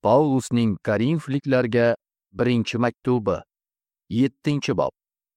Pavlusning Korinfliklarga 1-maktubi 7-bob.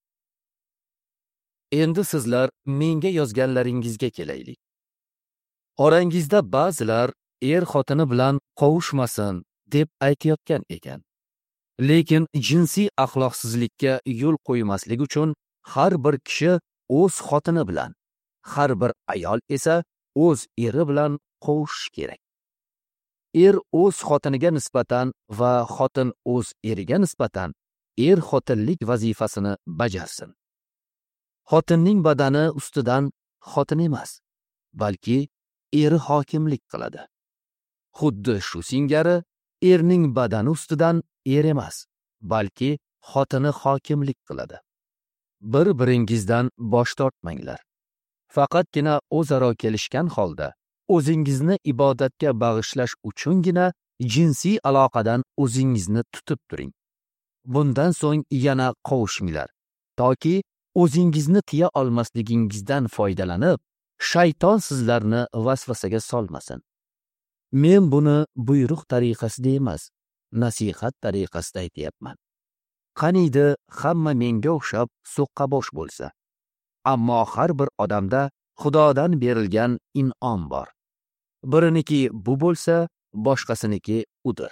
Endi sizlar menga yozganlaringizga kelaylik. Orangizda ba'zilar xotini bilan qovushmasin deb aytayotgan ekan. Lekin jinsiy axloqsizlikka yo'l qo'ymaslik uchun har bir kishi o'z xotini bilan, har bir ayol esa o'z eri bilan qovushishi kerak. O'z xotiniga nisbatan va xotin o'z eriga nisbatan xotinlik vazifasini bajarsin. Xotinning badani ustidan xotin emas, balki eri hokimlik qiladi. Xuddi shu singari erning badani ustidan emas, balki xotini hokimlik qiladi. Bir-biringizdan bosh tortmanglar. Faqatgina o'zaro kelishgan holda o'zingizni ibodatga bag'ishlash uchungina jinsiy aloqadan o'zingizni tutib turing. Bundan so'ng yana qovushmanglar, toki o'zingizni tiya olmasligingizdan foydalanib, shayton sizlarni vasvasaga solmasin. Men buni buyruq tariqasida emas, nasihat tariqasida aytyapman. Qaniydi hamma menga o'xshab so'qqabosh bo'lsa, ammo har bir odamda Xudodan berilgan in'om bor. Biriniki bu bo'lsa, boshqasiniki udir.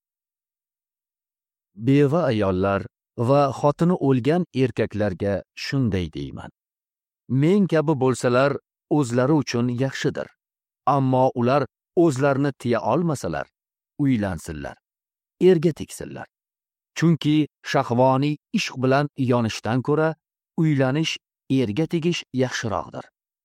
Beva ayollar va xotini o'lgan erkaklarga shunday deyman. Men kabi bo'lsalar o'zlari uchun yaxshidir. Ammo ular o'zlarini tiya olmasalar, uylansinlar, erga tegsinlar. Chunki shahvoniy ishq bilan yonishdan ko'ra uylanish, erga tegish yaxshiroqdir.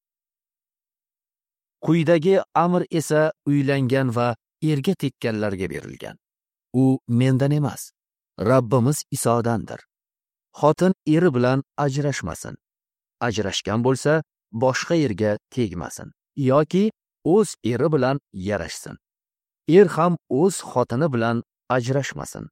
Quyidagi amr esa uylangan va erga tekkanlarga berilgan. U mendan emas, Rabbimiz Isodandir. Xotin eri bilan ajrashmasin. Ajrashgan bo'lsa, boshqa erga tegmasin yoki o'z eri bilan yarashsin. Ham o'z xotini bilan ajrashmasin.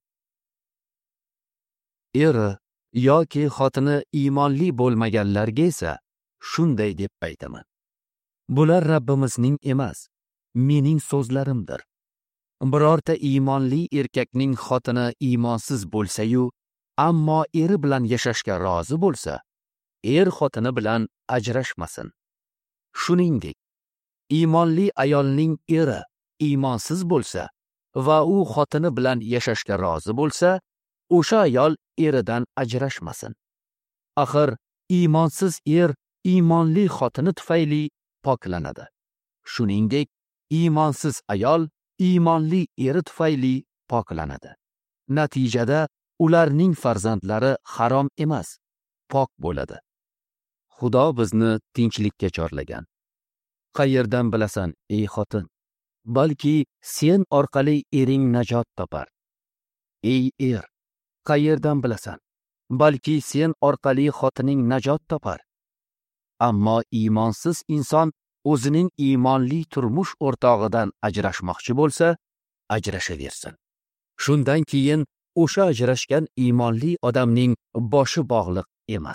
Eri yoki xotini iymonli bo'lmaganlarga esa shunday deb aytaman. Bular Rabbimizning emas, mening so'zlarimdir. Birorta iymonli erkakning xotini iymonsiz bo'lsa-yu, ammo eri bilan yashashga rozi bo'lsa, xotini bilan ajrashmasin. Shuningdek, iymonli ayolning eri iymonsiz bo'lsa va u xotini bilan yashashga rozi bo'lsa, o'sha ayol eridan ajrashmasin. Axir iymonsiz iymonli xotini tufayli poklanadi. Shuningdek, iymonsiz ayol iymonli eri tufayli poklanadi. Natijada ularning farzandlari harom emas, pok bo'ladi. Xudo bizni tinchlikka chorlagan. Qayerdan bilasan, ey xotin? Balki sen orqali ering najot topar. Ey er, qayerdan bilasan? Balki sen orqali xotining najot topar. Ammo iymonsiz inson o'zining iymonli turmush o'rtog'idan ajrashmoqchi bo'lsa, ajrashaversin. Shundan keyin o'sha ajrashgan iymonli odamning boshi bog'liq emas.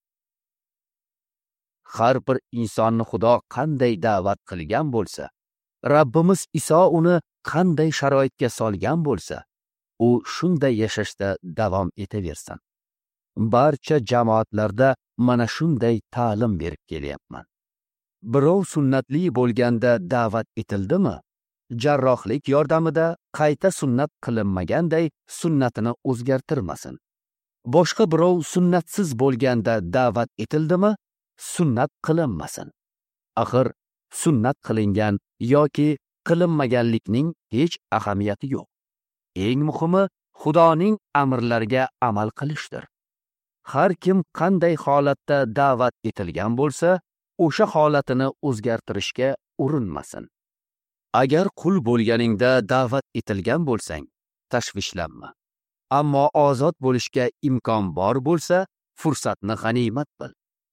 Har bir insonni Xudo qanday da'vat qilgan bo'lsa, Rabbimiz Iso uni qanday sharoitga solgan bo'lsa, u shunday yashashda davom etaversin. Barcha jamoatlarda mana shunday ta'lim berib kelyapman. Birov sunnatli bo'lganda da'vat etildimi, jarrohlik yordamida qayta sunnat qilinmaganday sunnatini o'zgartirmasin. Boshqa birov sunnatsiz bo'lganda da'vat etildimi, sunnat qilinmasin. Axir sunnat qilingan yoki qilinmaganlikning hech ahamiyati yo'q. Eng muhimi Xudoning amrlariga amal qilishdir. Har kim qanday holatda da'vat etilgan bo'lsa, o'sha holatini o'zgartirishga urinmasin. Agar qul bo'lganingda da'vat etilgan bo'lsang, tashvishlanma. Ammo ozod bo'lishga imkon bor bo'lsa, fursatni g'animat bil.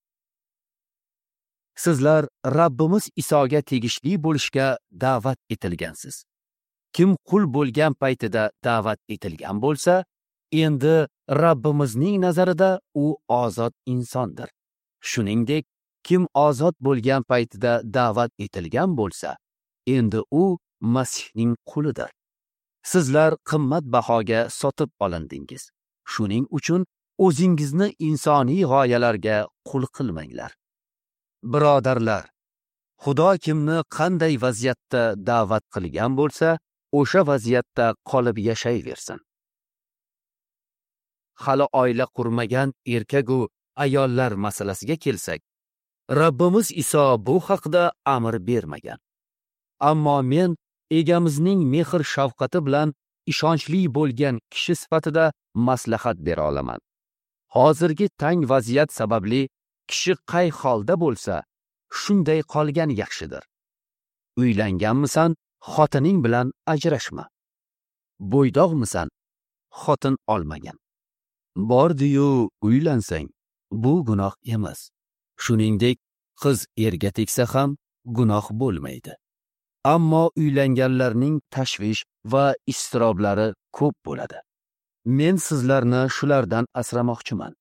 Sizlar Rabbimiz Isoga tegishli bo'lishga da'vat etilgansiz. Kim qul bo'lgan paytida da'vat etilgan bo'lsa, endi Rabbimizning nazarida u ozod insondir. Shuningdek, kim ozod bo'lgan paytida da'vat etilgan bo'lsa, endi u Masihning qulidir. Sizlar qimmat bahoga sotib olindingiz. Shuning uchun o'zingizni insoniy g'oyalarga qul qilmanglar. Birodarlar, Xudo kimni qanday vaziyatda da'vat qilgan bo'lsa, o'sha vaziyatda qolib yashayversin. Hali oila qurmagan erkagu ayollar masalasiga kelsak, Rabbimiz Iso bu haqda amr bermagan. Ammo men egamizning mehr shafqati bilan ishonchli bo'lgan kishi sifatida maslahat bera olaman. Hozirgi tang vaziyat sababli kishi qay holda bo'lsa, shunday qolgan yaxshidir. Uylanganmisan, xotining bilan ajrashma. Bo'ydoqmisan, xotin olmagan. Bordi-yu uylansang, bu gunoh emas. Shuningdek, qiz erga tegsa ham gunoh bo'lmaydi. Ammo uylanganlarning tashvish va iztiroblari ko'p bo'ladi. Men sizlarni shulardan asramoqchiman.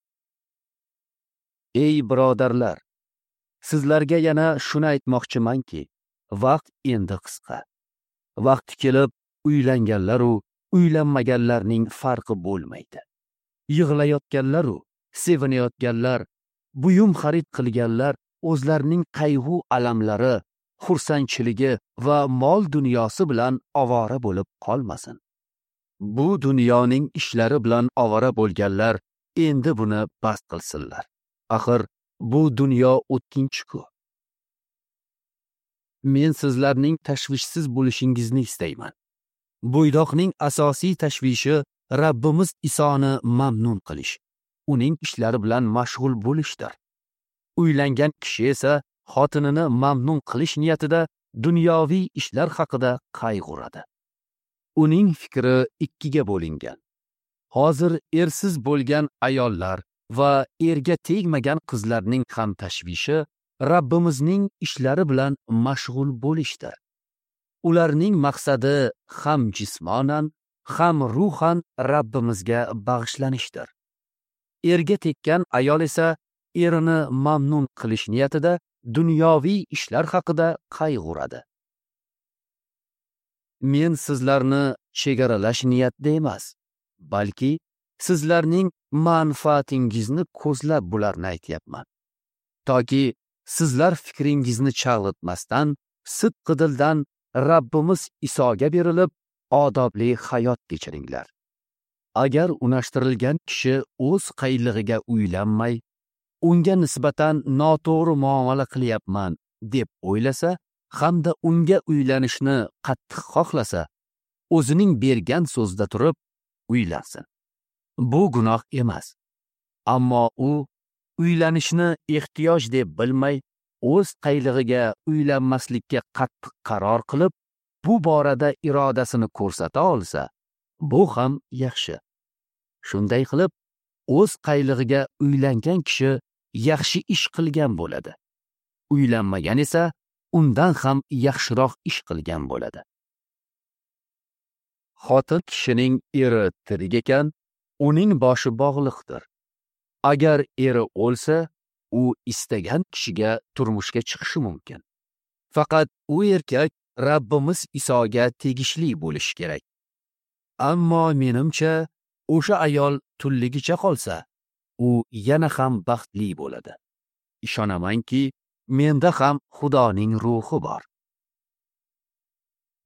Ey birodarlar, sizlarga yana shuni aytmoqchimanki, vaqt endi qisqa. Vaqti kelib uylanganlar u uylanmaganlarning farqi bo'lmaydi. Yig'layotganlar u sevinayotganlar, buyum xarid qilganlar o'zlarining qayg'u alamlari, xursandchiligi va mol dunyosi bilan ovora bo'lib qolmasin. Bu dunyoning ishlari bilan ovora bo'lganlar endi buni bas qilsinlar. Axir bu dunyo o'tkinchi-ku. Men sizlarning tashvishsiz bo'lishingizni istayman. Bo'ydoqning asosiy tashvishi Rabbimiz Isoni mamnun qilish, uning ishlari bilan mashg'ul bo'lishdir. Uylangan kishi esa xotinini mamnun qilish niyatida dunyoviy ishlar haqida qayg'uradi. Uning fikri ikkiga bo'lingan. Hozir ersiz bo'lgan ayollar va erga tegmagan qizlarning ham tashvishi Rabbimizning ishlari bilan mashg'ul bo'lishdir. Ularning maqsadi ham jismonan, ham ruhan Rabbimizga bag'ishlanishdir. Erga tekkan ayol esa erini mamnun qilish niyatida dunyoviy ishlar haqida qayg'uradi. Men sizlarni chegaralash niyatda emas, balki sizlarning manfaatingizni ko'zlab bularni aytyapman. Toki sizlar fikringizni chalg'itmasdan, sidqi dildan Rabbimiz Isoga berilib, odobli hayot kechiringlar. Agar unashtirilgan kishi o'z qaylig'iga uylanmay, unga nisbatan noto'g'ri muomala qilyapman deb o'ylasa, hamda unga uylanishni qattiq xohlasa, o'zining bergan so'zda turib uylansin. Bu gunoh emas. Ammo u uylanishni ehtiyoj deb bilmay, o'z qaylig'iga uylanmaslikka qattiq qaror qilib, bu borada irodasini ko'rsata olsa, bu ham yaxshi. Shunday qilib, o'z qaylig'iga uylangan kishi yaxshi ish qilgan bo'ladi. Uylanmagan esa undan ham yaxshiroq ish qilgan bo'ladi. Xotin kishining eri tirik ekan, uning boshi bog'liqdir. Agar eri o'lsa, u istagan kishiga turmushga chiqishi mumkin. Faqat u erkak Rabbimiz Isoga tegishli bo'lishi kerak. Ammo menimcha, o'sha ayol tulligicha qolsa, u yana ham baxtli bo'ladi. Ishonamanki, menda ham Xudoning ruhi bor.